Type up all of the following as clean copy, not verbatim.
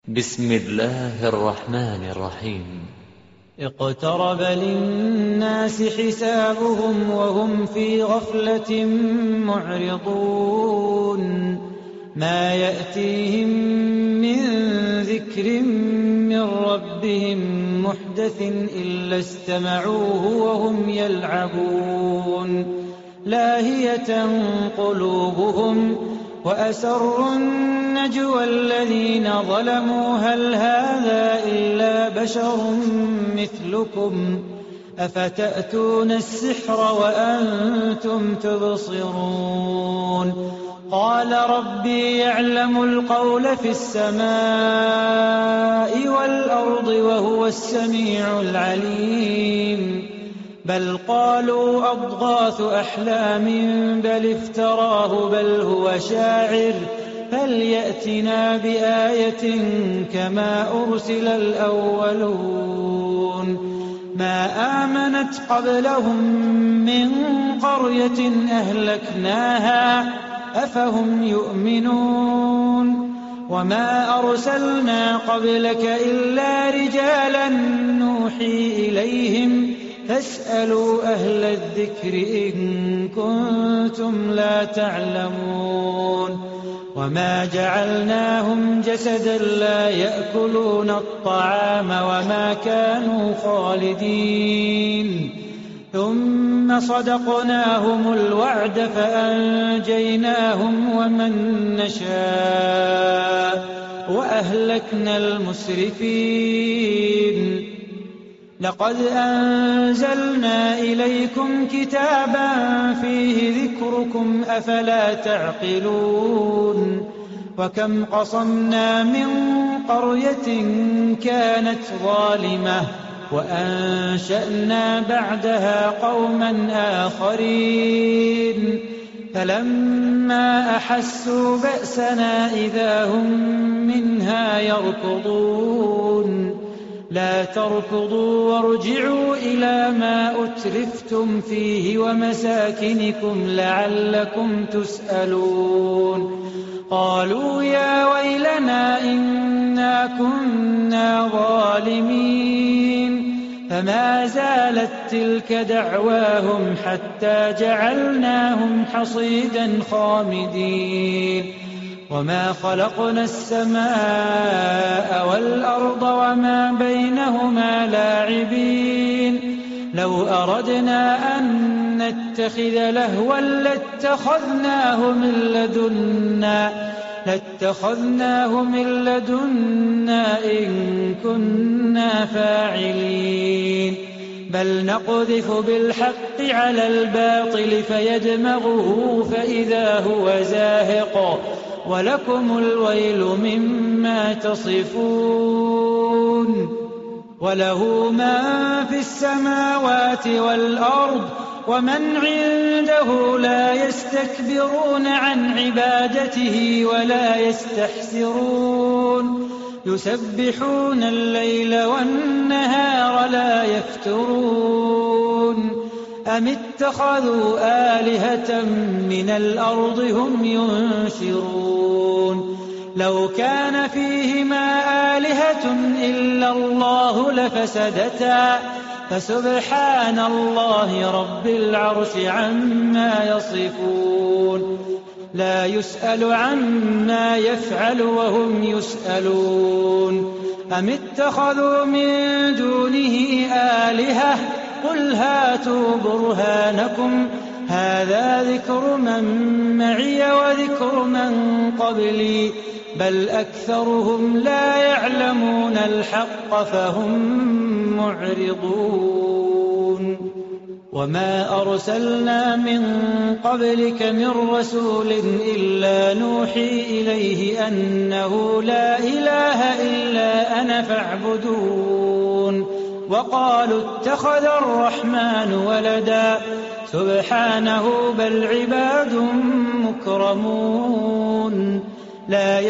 بسم الله الرحمن الرحيم. اقترب للناس حسابهم وهم في غفلة معرضون ما يأتيهم من ذكر من ربهم محدث إلا استمعوه وهم يلعبون لاهية قلوبهم وأسروا النجوى الذين ظلموا هل هذا إلا بشر مثلكم أفتأتون السحر وأنتم تبصرون قال ربي يعلم القول في السماء والأرض وهو السميع العليم بل قالوا أضغاث أحلام بل افتراه بل هو شاعر فليأتنا بآية كما أرسل الأولون ما آمنت قبلهم من قرية أهلكناها أفهم يؤمنون وما أرسلنا قبلك إلا رجالا نوحي إليهم فاسألوا أهل الذكر إن كنتم لا تعلمون وما جعلناهم جسدا لا يأكلون الطعام وما كانوا خالدين ثم صدقناهم الوعد فأنجيناهم ومن نشاء وأهلكنا المسرفين لقد أنزلنا إليكم كتابا فيه ذكركم أفلا تعقلون وكم قصمنا من قرية كانت ظالمة وأنشأنا بعدها قوما آخرين فلما أحسوا بأسنا إذا هم منها يركضون لا تركضوا وارجعوا إلى ما أترفتم فيه ومساكنكم لعلكم تسألون قالوا يا ويلنا إنا كنا ظالمين فما زالت تلك دعواهم حتى جعلناهم حصيدا خامدين وما خلقنا السماء والأرض وما بينهما لاعبين لو أردنا أن نتخذ لهوا لاتخذناه من لدنا إن كنا فاعلين بل نقذف بالحق على الباطل فيدمغه فإذا هو زاهق ولكم الويل مما تصفون وله ما في السماوات والأرض ومن عنده لا يستكبرون عن عبادته ولا يستحسرون يسبحون الليل والنهار لا يفترون أم اتخذوا آلهة من الأرض هم ينشرون لو كان فيهما آلهة إلا الله لفسدتا فسبحان الله رب العرش عما يصفون لا يسأل عما يفعل وهم يسألون أم اتخذوا من دونه آلهة قل هاتوا برهانكم هذا ذكر من معي وذكر من قبلي بل أكثرهم لا يعلمون الحق فهم معرضون وما أرسلنا من قبلك من رسول إلا نوحي إليه أنه لا إله إلا أنا فاعبدون وقالوا اتخذ الرحمن ولدا سبحانه بل عباد مكرمون لا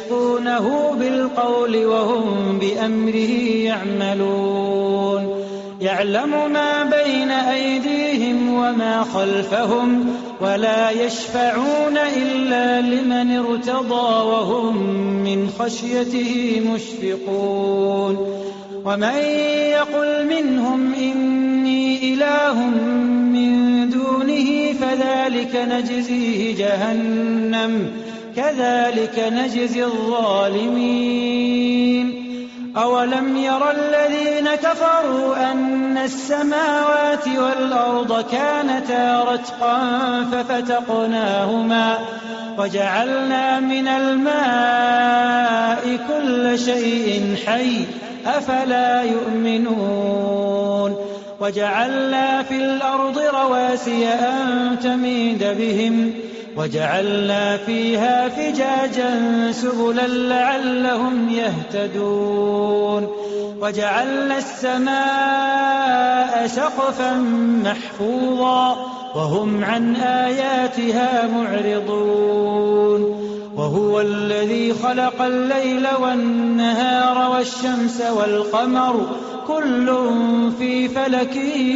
يسبقونه بالقول وهم بأمره يعملون يعلم ما بين أيديهم وما خلفهم ولا يشفعون إلا لمن ارتضى وهم من خشيته مشفقون ومن يقل منهم إني إله من دونه فذلك نجزيه جهنم كذلك نجزي الظالمين أولم ير الذين كفروا أن السماوات والأرض كانتا رتقا ففتقناهما وجعلنا من الماء كل شيء حي أفلا يؤمنون وجعلنا في الأرض رواسي أن تميد بهم وجعلنا فيها فجاجا سبلا لعلهم يهتدون وجعلنا السماء سقفا محفوظا وهم عن آياتها معرضون وهو الذي خلق الليل والنهار والشمس والقمر كل في فلك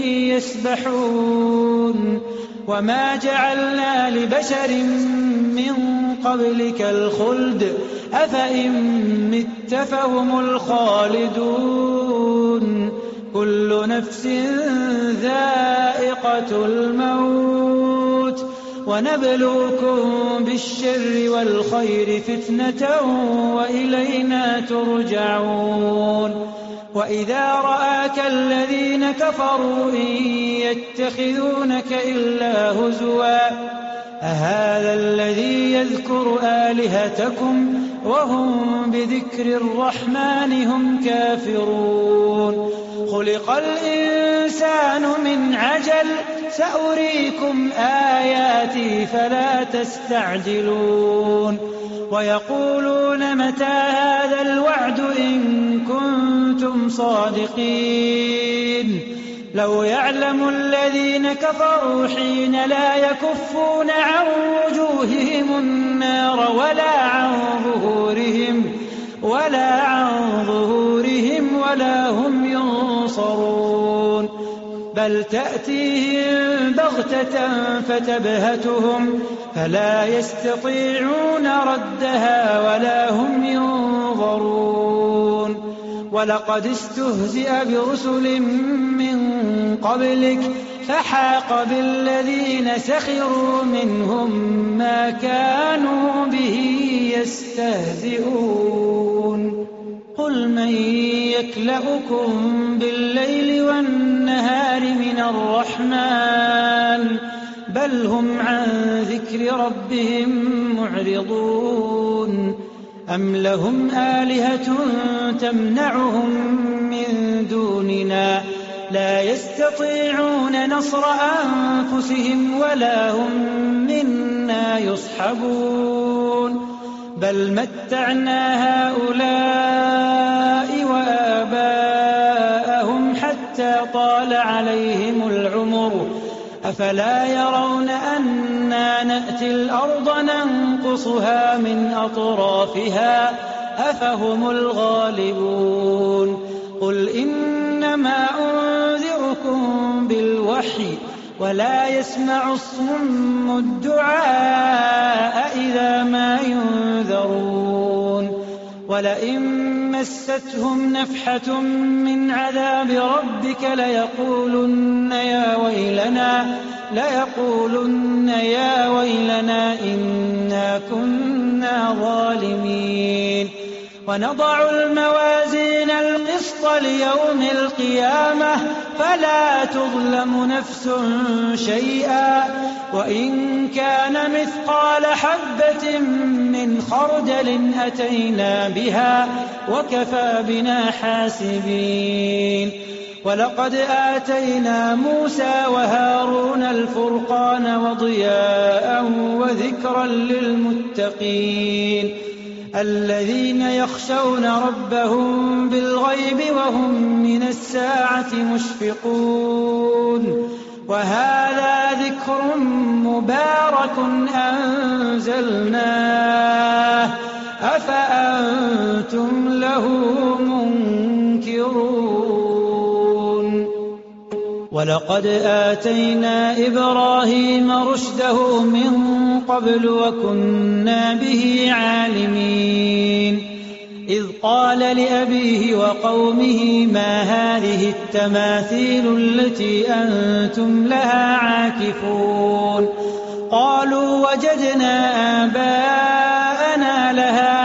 يسبحون وما جعلنا لبشر من قبلك الخلد أفإن مت فهم الخالدون كل نفس ذائقة الموت ونبلوكم بالشر والخير فتنة وإلينا ترجعون وإذا رآك الذين كفروا إن يتخذونك إلا هزوا أهذا الذي يذكر آلهتكم وهم بذكر الرحمن هم كافرون خلق الإنسان من عجل سأريكم آياتي فلا تستعجلون ويقولون متى هذا الوعد إن كنتم صادقين لو يعلم الذين كفروا حين لا يكفون عن وجوههم النار ولا عن ظهورهم ولا هم ينصرون بل تأتيهم بغتة فتبهتهم فلا يستطيعون ردها ولا هم ينظرون ولقد استهزئ برسل من قبلك فحاق بالذين سخروا منهم ما كانوا به يستهزئون قل من يكلؤكم بالليل والنهار من الرحمن بل هم عن ذكر ربهم معرضون أم لهم آلهة تمنعهم من دوننا لا يستطيعون نصر أنفسهم ولا هم منا يصحبون بل متعنا هؤلاء وآباءهم حتى طال عليهم العمر أفلا يرون أنا نأتي الأرض ننقصها من أطرافها أفهم الغالبون قل إنما أنذركم بالوحي ولا يسمع الصم الدعاء إذا ما ينذرون ولئن مستهم نفحة من عذاب ربك ليقولن يا ويلنا إنا كنا ظالمين ونضع الموازين القسط ليوم القيامة فلا تظلم نفس شيئا وإن كان مثقال حبة من خردل أتينا بها وكفى بنا حاسبين ولقد آتينا موسى وهارون الفرقان وضياء وذكرا للمتقين الذين يخشون ربهم بالغيب وهم من الساعة مشفقون وهذا ذكر مبارك أنزلناه أفأنتم له منكرون ولقد آتينا إبراهيم رشده من قبل وكنا به عالمين إذ قال لأبيه وقومه ما هذه التماثيل التي أنتم لها عاكفون قالوا وجدنا آباءنا لها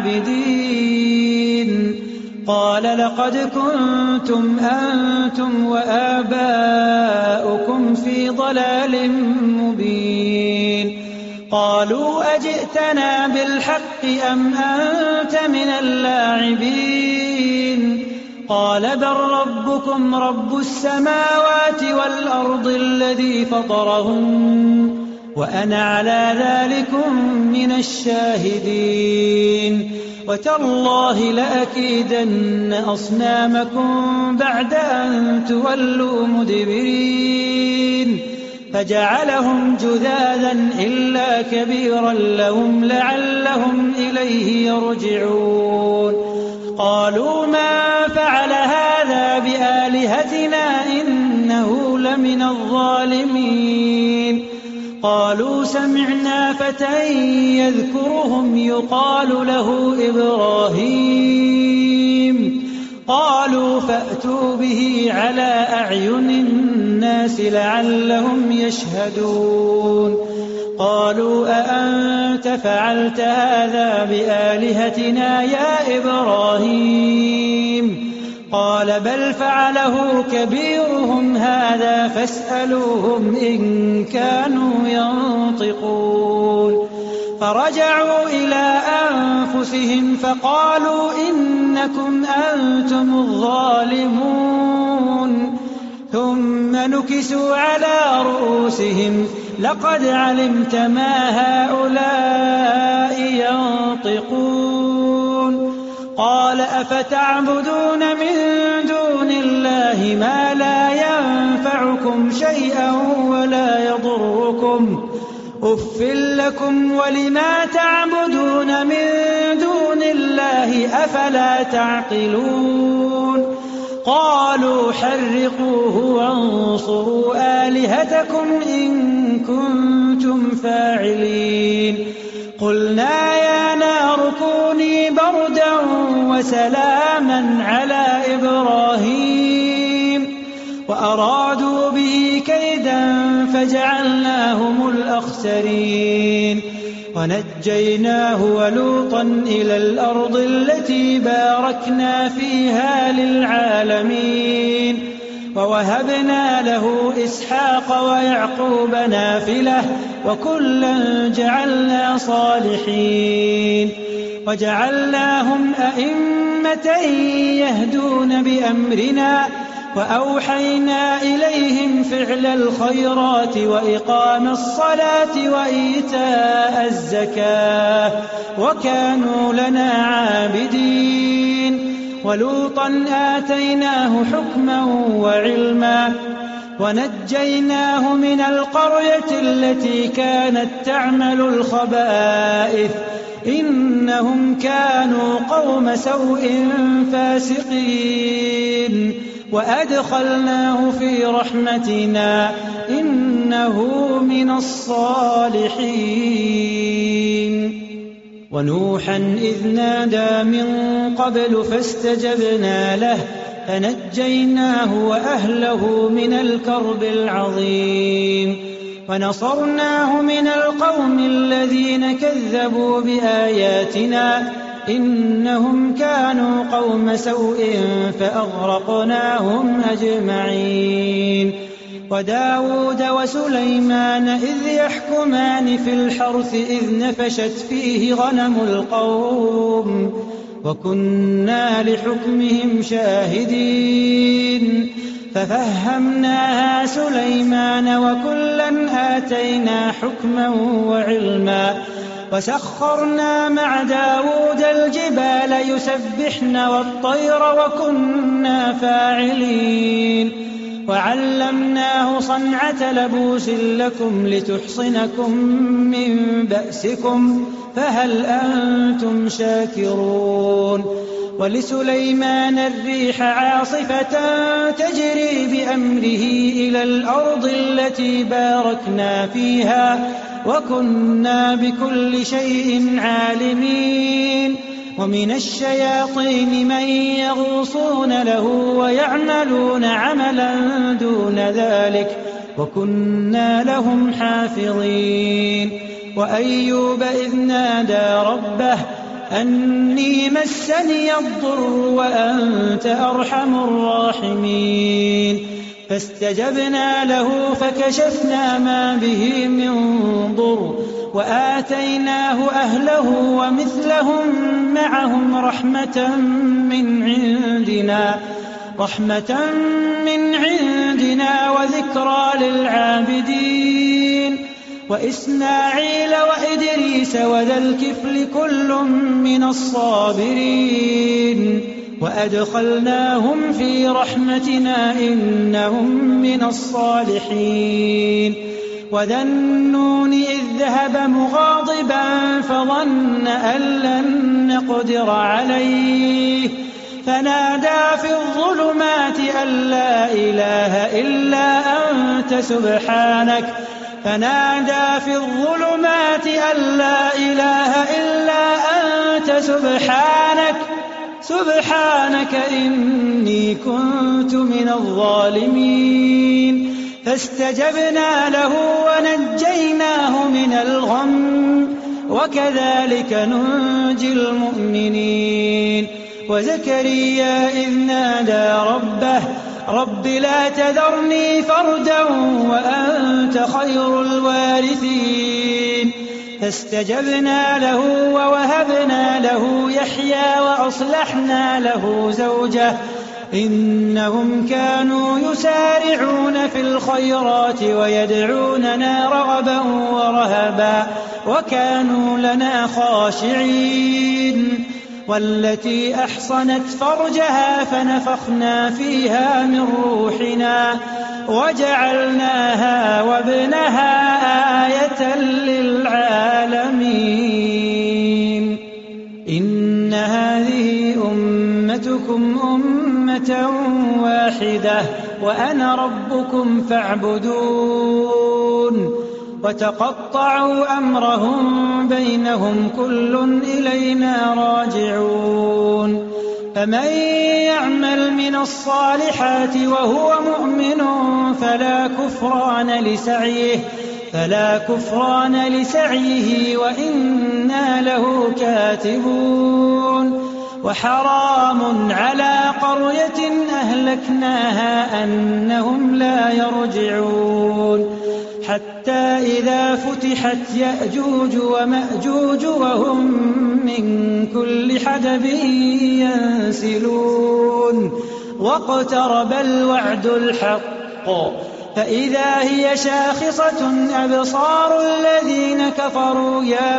عابدين قال لقد كنتم أنتم وآباؤكم في ضلال مبين قالوا أجئتنا بالحق أم أنت من اللاعبين قال بل ربكم رب السماوات والأرض الذي فطرهن وأنا على ذلكم من الشاهدين وتالله لأكيدن أصنامكم بعد أن تولوا مدبرين فجعلهم جذاذا إلا كبيرا لهم لعلهم إليه يرجعون قالوا ما فعل هذا بآلهتنا إنه لمن الظالمين قالوا سمعنا فتى يذكرهم يقال له إبراهيم قالوا فأتوا به على أعين الناس لعلهم يشهدون قالوا أأنت فعلت هذا بآلهتنا يا إبراهيم قال بل فعله كبيرهم هذا فاسألوهم إن كانوا ينطقون فرجعوا إلى أنفسهم فقالوا إنكم أنتم الظالمون ثم نكسوا على رؤوسهم لقد علمت ما هؤلاء ينطقون قال أفتعبدون من دون الله ما لا ينفعكم شيئا ولا يضركم أف لكم ولما تعبدون من دون الله أفلا تعقلون قالوا حرقوه وانصروا آلهتكم إن كنتم فاعلين قلنا يا نار كوني بردا وسلاما على إبراهيم وأرادوا به كيدا فجعلناهم الأخسرين ونجيناه ولوطا إلى الأرض التي باركنا فيها للعالمين ووهبنا له إسحاق ويعقوب نافلة وكلا جعلنا صالحين وجعلناهم أئمة يهدون بأمرنا وأوحينا إليهم فعل الخيرات وإقام الصلاة وإيتاء الزكاة وكانوا لنا عابدين ولوطا آتيناه حكما وعلما ونجيناه من القرية التي كانت تعمل الخبائث إنهم كانوا قوم سوء فاسقين وأدخلناه في رحمتنا إنه من الصالحين ونوحا إذ نادى من قبل فاستجبنا له فنجيناه وأهله من الكرب العظيم ونصرناه من القوم الذين كذبوا بآياتنا إنهم كانوا قوم سوء فأغرقناهم أجمعين وداود وسليمان إذ يحكمان في الحرث إذ نفشت فيه غنم القوم وكنا لحكمهم شاهدين ففهمناها سليمان وكلا آتينا حكما وعلما وسخرنا مع داود الجبال يسبحن والطير وكنا فاعلين وعلمناه صنعة لبوس لكم لتحصنكم من بأسكم فهل أنتم شاكرون ولسليمان الريح عاصفة تجري بأمره إلى الأرض التي باركنا فيها وكنا بكل شيء عالمين ومن الشياطين من يغوصون له ويعملون عملا دون ذلك وكنا لهم حافظين وأيوب إذ نادى ربه أني مسني الضر وأنت أرحم الراحمين فاستجبنا له فكشفنا ما به من ضر وآتيناه أهله ومثلهم معهم رحمة من عندنا وذكرى للعابدين وإسماعيل وإدريس وذا الكفل كل من الصابرين وأدخلناهم في رحمتنا إنهم من الصالحين وذا النون إذ ذهب مغاضبا فظن أن لن نقدر عليه فنادى في الظلمات أن لا إله إلا أنت سبحانك إني كنت من الظالمين فاستجبنا له ونجيناه من الغم وكذلك ننجي المؤمنين وزكريا إذ نادى ربه رب لا تذرني فردا وأنت خير الوارثين فاستجبنا له ووهبنا له يحيى وأصلحنا له زوجه إنهم كانوا يسارعون في الخيرات ويدعوننا رغبا ورهبا وكانوا لنا خاشعين والتي أحصنت فرجها فنفخنا فيها من روحنا وجعلناها وابنها آية للعالمين إن هذه أمتكم أمة واحدة وأنا ربكم فاعبدون وتقطعوا أمرهم بينهم كل إلينا راجعون فمن يعمل من الصالحات وهو مؤمن فلا كفران لسعيه وإنا له كاتبون وحرام على قرية أهلكناها أنهم لا يرجعون حتى إذا فتحت يأجوج ومأجوج وهم من كل حدب ينسلون واقترب الوعد الحق فإذا هي شاخصة أبصار الذين كفروا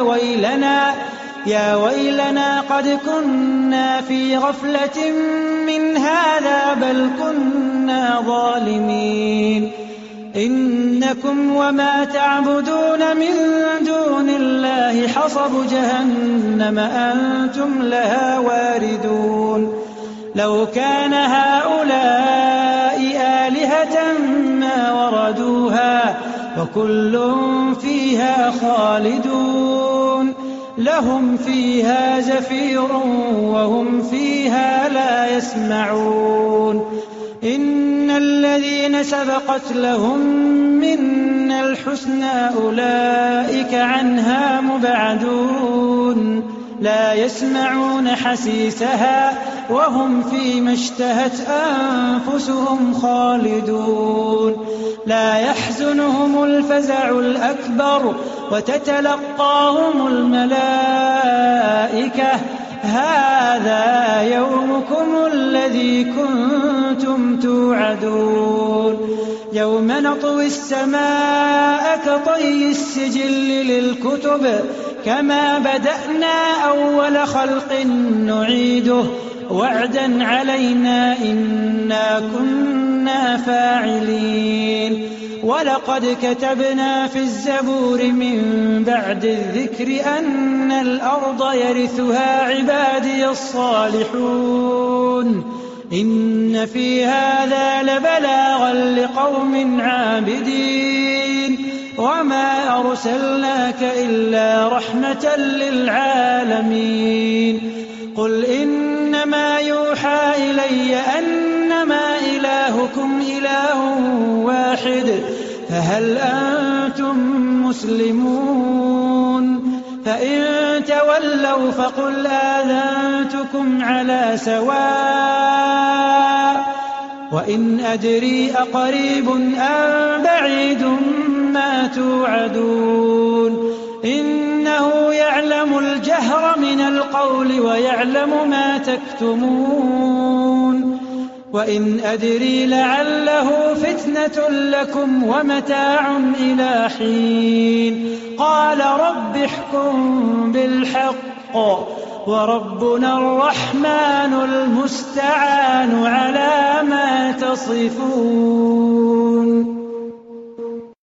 يا ويلنا قد كنا في غفلة من هذا بل كنا ظالمين إنكم وما تعبدون من دون الله حصب جهنم أنتم لها واردون لو كان هؤلاء آلهة ما وردوها وكل فيها خالدون لهم فيها زفير وهم فيها لا يسمعون إن الذين سبقت لهم منا الحسنى أولئك عنها مبعدون لا يسمعون حسيسها وهم فيما اشتهت أنفسهم خالدون لا يحزنهم الفزع الأكبر وتتلقاهم الملائكة هذا يومكم الذي كنتم توعدون يوم نطوي السماء كطي السجل للكتب كما بدأنا أول خلق نعيده وعدا علينا إنا كنا فاعلين ولقد كتبنا في الزبور من بعد الذكر أن الأرض يرثها عبادي الصالحون إن في هذا لبلاغا لقوم عابدين وما أرسلناك إلا رحمة للعالمين قل إنما يوحى إلي أنما إلهكم إله واحد فهل أنتم مسلمون فإن تولوا فقل آذنتكم على سواء وإن أدري أقريب أم بعيد ما توعدون إنه يعلم الجهر من القول ويعلم ما تكتمون وإن أدري لعله فتنة لكم ومتاع إلى حين قال رب احكم بالحق وربنا الرحمن المستعان على ما تصفون.